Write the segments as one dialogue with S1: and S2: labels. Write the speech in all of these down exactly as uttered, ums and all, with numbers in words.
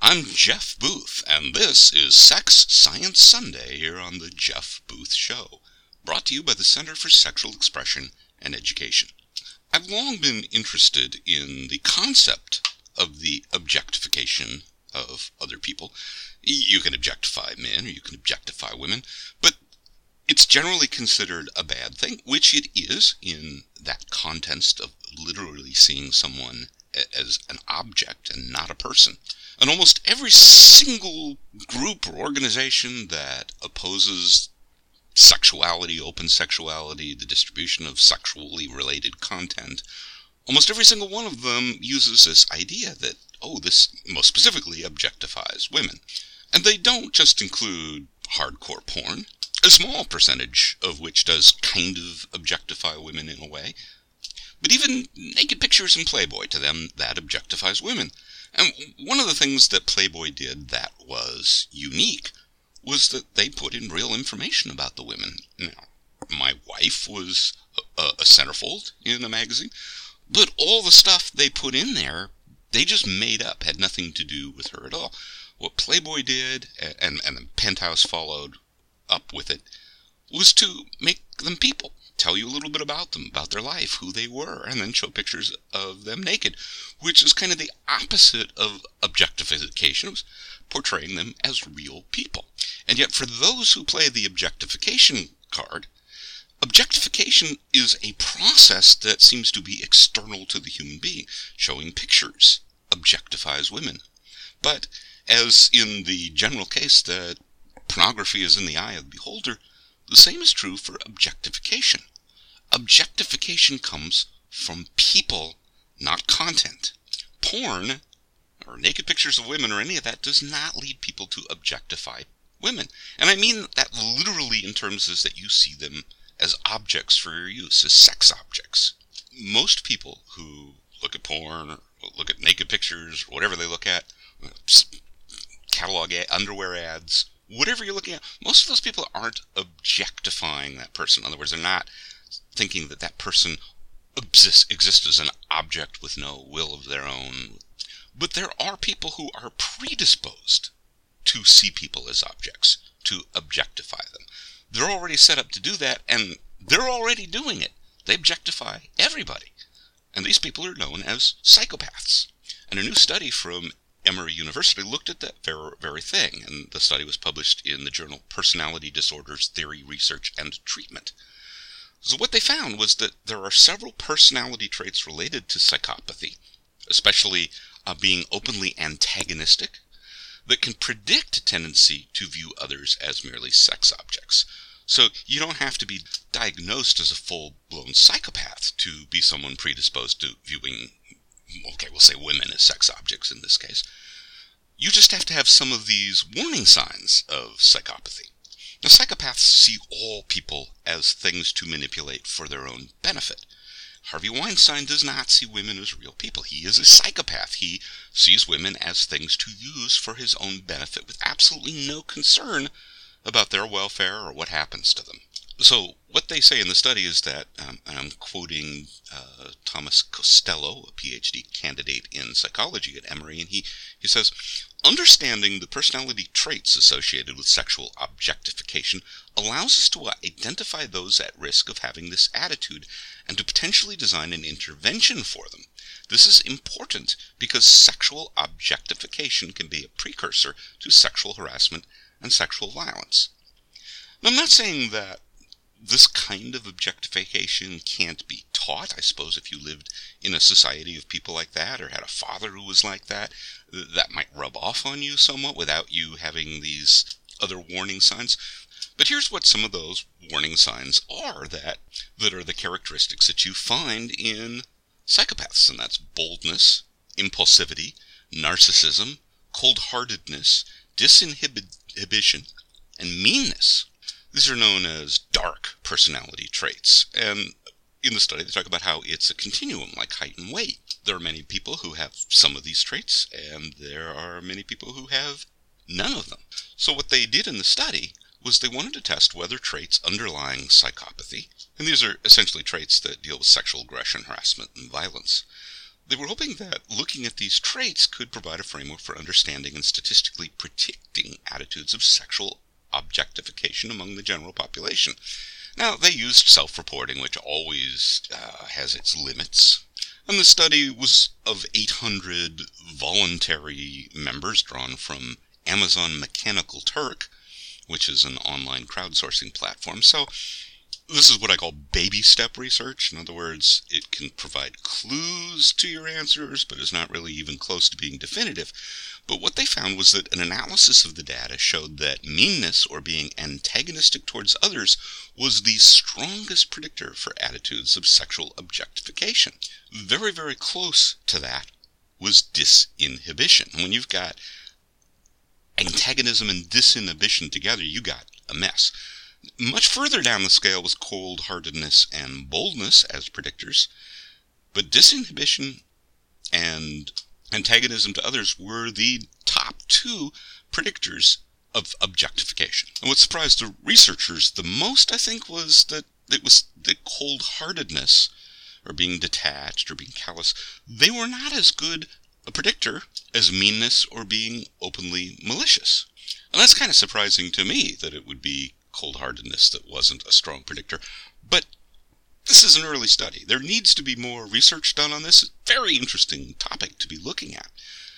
S1: I'm Jeff Booth, and this is Sex Science Sunday here on The Jeff Booth Show, brought to you by the Center for Sexual Expression and Education. I've long been interested in the concept of the objectification of other people. You can objectify men, or you can objectify women, but it's generally considered a bad thing, which it is in that context of literally seeing someone as an object and not a person. And almost every single group or organization that opposes sexuality, open sexuality, the distribution of sexually related content, almost every single one of them uses this idea that, oh, this most specifically objectifies women. And they don't just include hardcore porn, a small percentage of which does kind of objectify women in a way, but even naked pictures in Playboy, to them, that objectifies women. And one of the things that Playboy did that was unique was that they put in real information about the women. Now, my wife was a, a centerfold in a magazine, but all the stuff they put in there, they just made up, had nothing to do with her at all. What Playboy did, and, and the Penthouse followed up with it, was to make them people. Tell you a little bit about them, about their life, who they were, and then show pictures of them naked, which is kind of the opposite of objectification. It was portraying them as real people. And yet, for those who play the objectification card, objectification is a process that seems to be external to the human being. Showing pictures objectifies women. But, as in the general case that pornography is in the eye of the beholder, the same is true for objectification. Objectification comes from people, not content. Porn, or naked pictures of women, or any of that, does not lead people to objectify women. And I mean that literally in terms is that you see them as objects for your use, as sex objects. Most people who look at porn, or look at naked pictures, or whatever they look at, catalog ad, underwear ads, whatever you're looking at, most of those people aren't objectifying that person. In other words, they're not thinking that that person exists, exists as an object with no will of their own. But there are people who are predisposed to see people as objects, to objectify them. They're already set up to do that, and they're already doing it. They objectify everybody. And these people are known as psychopaths. And a new study from Emory University looked at that very, very thing, and the study was published in the journal Personality Disorders Theory, Research, and Treatment. So what they found was that there are several personality traits related to psychopathy, especially uh, being openly antagonistic, that can predict a tendency to view others as merely sex objects. So you don't have to be diagnosed as a full-blown psychopath to be someone predisposed to viewing, okay, we'll say women as sex objects in this case. You just have to have some of these warning signs of psychopathy. Now, psychopaths see all people as things to manipulate for their own benefit. Harvey Weinstein does not see women as real people. He is a psychopath. He sees women as things to use for his own benefit with absolutely no concern about their welfare or what happens to them. So what they say in the study is that, um, and I'm quoting uh, Thomas Costello, a P H D candidate in psychology at Emory, and he, he says, understanding the personality traits associated with sexual objectification allows us to identify those at risk of having this attitude and to potentially design an intervention for them. This is important because sexual objectification can be a precursor to sexual harassment and sexual violence. Now, I'm not saying that this kind of objectification can't be taught. I suppose if you lived in a society of people like that, or had a father who was like that, that might rub off on you somewhat without you having these other warning signs. But here's what some of those warning signs are that, that are the characteristics that you find in psychopaths, and that's boldness, impulsivity, narcissism, cold-heartedness, disinhibition, and meanness. These are known as dark personality traits, and in the study they talk about how it's a continuum, like height and weight. There are many people who have some of these traits, and there are many people who have none of them. So what they did in the study was they wanted to test whether traits underlying psychopathy, and these are essentially traits that deal with sexual aggression, harassment, and violence, They were hoping that looking at these traits could provide a framework for understanding and statistically predicting attitudes of sexual objectification among the general population. Now, they used self-reporting, which always uh, has its limits. And the study was of eight hundred voluntary members drawn from Amazon Mechanical Turk, which is an online crowdsourcing platform. So this is what I call baby step research. In other words, it can provide clues to your answers, but is not really even close to being definitive. But what they found was that an analysis of the data showed that meanness or being antagonistic towards others was the strongest predictor for attitudes of sexual objectification. Very, very close to that was disinhibition. When you've got antagonism and disinhibition together, you got a mess. Much further down the scale was cold-heartedness and boldness as predictors, but disinhibition and antagonism to others were the top two predictors of objectification. And what surprised the researchers the most, I think, was that it was the cold-heartedness, or being detached, or being callous. They were not as good a predictor as meanness or being openly malicious. And that's kind of surprising to me that it would be cold-heartedness that wasn't a strong predictor. But this is an early study. There needs to be more research done on this. It's a very interesting topic to be looking at.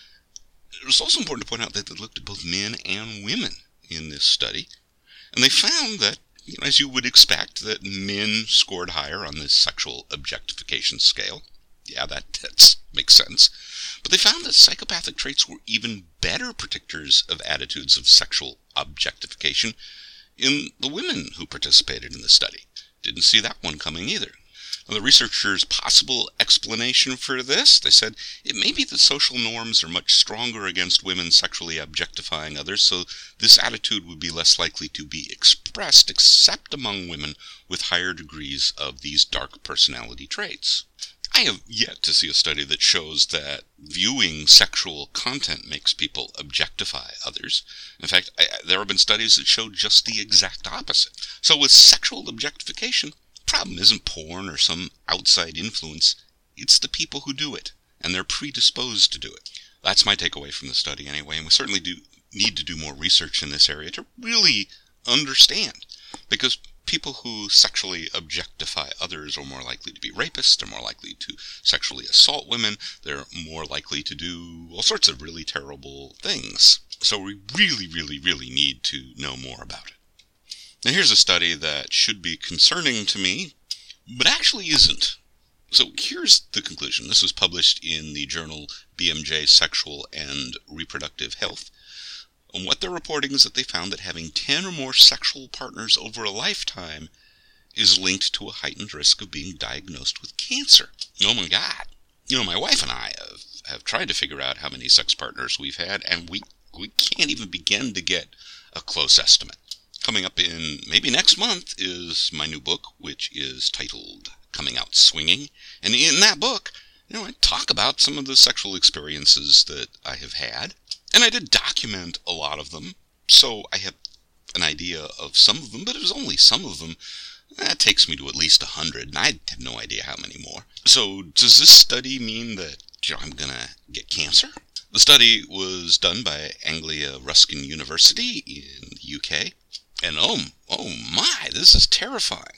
S1: It was also important to point out that they looked at both men and women in this study. And they found that, you know, as you would expect, that men scored higher on this sexual objectification scale. Yeah, that that's, makes sense. But they found that psychopathic traits were even better predictors of attitudes of sexual objectification in the women who participated in the study. Didn't see that one coming either. Now, the researchers' possible explanation for this, they said, it may be that social norms are much stronger against women sexually objectifying others, so this attitude would be less likely to be expressed except among women with higher degrees of these dark personality traits. I have yet to see a study that shows that viewing sexual content makes people objectify others. In fact, I, there have been studies that show just the exact opposite. So with sexual objectification, the problem isn't porn or some outside influence. It's the people who do it, and they're predisposed to do it. That's my takeaway from the study anyway, and we certainly do need to do more research in this area to really understand, because people who sexually objectify others are more likely to be rapists, they're more likely to sexually assault women, they're more likely to do all sorts of really terrible things. So we really, really, really need to know more about it. Now here's a study that should be concerning to me, but actually isn't. So here's the conclusion. This was published in the journal B M J Sexual and Reproductive Health. And what they're reporting is that they found that having ten or more sexual partners over a lifetime is linked to a heightened risk of being diagnosed with cancer. Oh my God. You know, my wife and I have, have tried to figure out how many sex partners we've had, and we, we can't even begin to get a close estimate. Coming up in maybe next month is my new book, which is titled Coming Out Swinging. And in that book, you know, I talk about some of the sexual experiences that I have had. And I did document a lot of them, so I have an idea of some of them, but it was only some of them. That takes me to at least a hundred, and I have no idea how many more. So does this study mean that, you know, I'm going to get cancer? The study was done by Anglia Ruskin University in the U K, and oh, oh my, this is terrifying.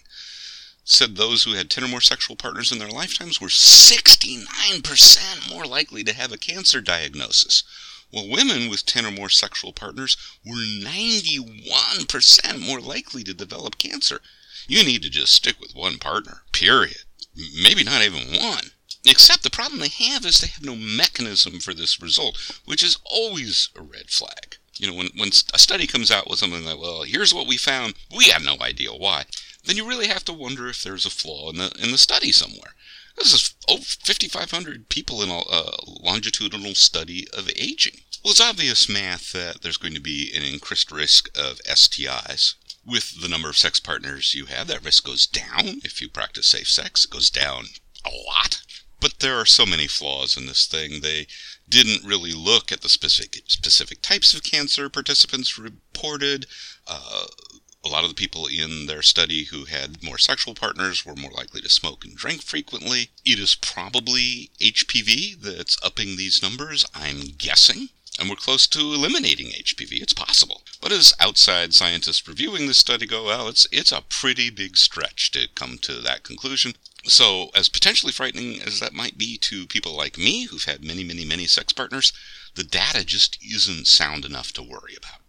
S1: Said those who had ten or more sexual partners in their lifetimes were sixty-nine percent more likely to have a cancer diagnosis. Well, women with ten or more sexual partners were ninety-one percent more likely to develop cancer. You need to just stick with one partner, period. Maybe not even one. Except the problem they have is they have no mechanism for this result, which is always a red flag. You know, when, when a study comes out with something like, well, here's what we found, we have no idea why, then you really have to wonder if there's a flaw in the, in the study somewhere. This is oh, fifty-five hundred people in a uh, longitudinal study of aging. Well, it's obvious math that there's going to be an increased risk of S T Is. With the number of sex partners you have, that risk goes down. If you practice safe sex, it goes down a lot. But there are so many flaws in this thing. They didn't really look at the specific specific types of cancer participants reported, uh, a lot of the people in their study who had more sexual partners were more likely to smoke and drink frequently. It is probably H P V that's upping these numbers, I'm guessing. And we're close to eliminating H P V. It's possible. But as outside scientists reviewing this study go, well, it's it's a pretty big stretch to come to that conclusion. So, as potentially frightening as that might be to people like me, who've had many, many, many sex partners, the data just isn't sound enough to worry about.